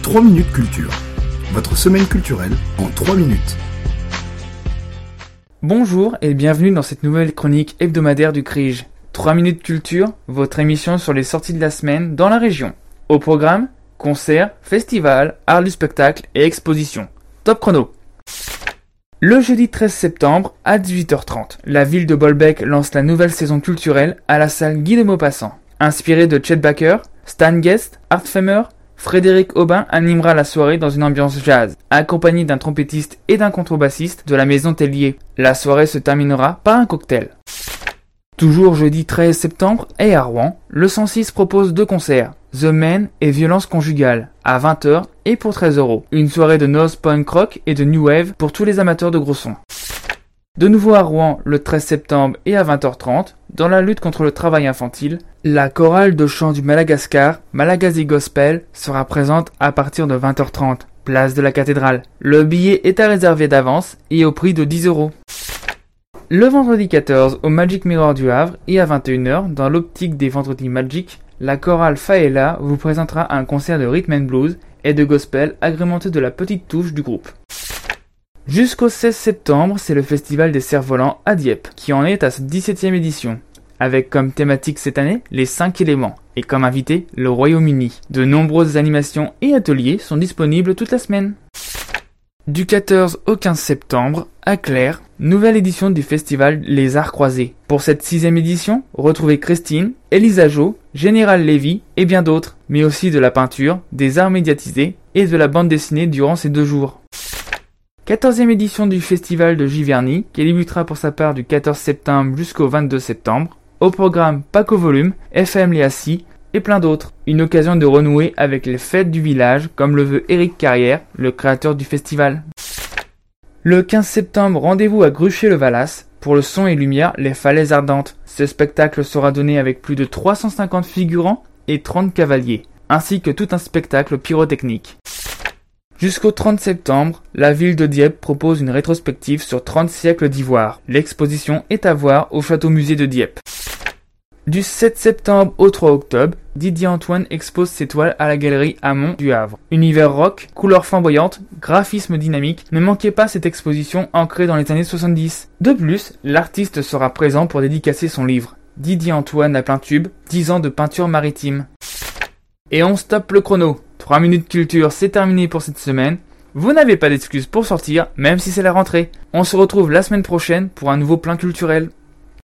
3 minutes culture. Votre semaine culturelle en 3 minutes. Bonjour et bienvenue dans cette nouvelle chronique hebdomadaire du CRIJ. 3 minutes culture, votre émission sur les sorties de la semaine dans la région. Au programme, concerts, festivals, arts du spectacle et expositions. Top chrono. Le jeudi 13 septembre à 18h30, la ville de Bolbec lance la nouvelle saison culturelle à la salle Guy de Maupassant. Inspiré de Chet Baker, Stan Guest, Art Femer, Frédéric Aubin animera la soirée dans une ambiance jazz, accompagné d'un trompettiste et d'un contrebassiste de la maison Tellier. La soirée se terminera par un cocktail. Toujours jeudi 13 septembre et à Rouen, le 106 propose 2 concerts, The Men et Violence Conjugale, à 20h et pour 13€. Une soirée de noise punk rock et de new wave pour tous les amateurs de gros sons. De nouveau à Rouen, le 13 septembre et à 20h30, dans la lutte contre le travail infantile, la chorale de chant du Madagascar, Malagasy Gospel, sera présente à partir de 20h30, place de la cathédrale. Le billet est à réserver d'avance et au prix de 10€. Le vendredi 14 au Magic Mirror du Havre et à 21h, dans l'optique des vendredis Magic, la chorale Faella vous présentera un concert de rhythm and blues et de gospel agrémenté de la petite touche du groupe. Jusqu'au 16 septembre, c'est le festival des cerfs-volants à Dieppe, qui en est à sa 17e édition, avec comme thématique cette année les 5 éléments, et comme invité le Royaume-Uni. De nombreuses animations et ateliers sont disponibles toute la semaine. Du 14 au 15 septembre, à Claire, nouvelle édition du festival Les Arts Croisés. Pour cette 6e édition, retrouvez Christine, Elisa Jo, Général Lévy et bien d'autres, mais aussi de la peinture, des arts médiatisés et de la bande dessinée durant ces 2 jours. 14e édition du festival de Giverny, qui débutera pour sa part du 14 septembre jusqu'au 22 septembre. Au programme Paco Volume, FM Léassi et plein d'autres. Une occasion de renouer avec les fêtes du village, comme le veut Éric Carrière, le créateur du festival. Le 15 septembre, rendez-vous à Gruchet-le-Valas pour le son et lumière Les Falaises Ardentes. Ce spectacle sera donné avec plus de 350 figurants et 30 cavaliers, ainsi que tout un spectacle pyrotechnique. Jusqu'au 30 septembre, la ville de Dieppe propose une rétrospective sur 30 siècles d'ivoire. L'exposition est à voir au Château-Musée de Dieppe. Du 7 septembre au 3 octobre, Didier Antoine expose ses toiles à la galerie Hamon du Havre. Univers rock, couleurs flamboyantes, graphisme dynamique, ne manquez pas cette exposition ancrée dans les années 70. De plus, l'artiste sera présent pour dédicacer son livre. Didier Antoine à plein tube, 10 ans de peinture maritime. Et on stoppe le chrono. 3 minutes culture, c'est terminé pour cette semaine. Vous n'avez pas d'excuses pour sortir, même si c'est la rentrée. On se retrouve la semaine prochaine pour un nouveau plan culturel.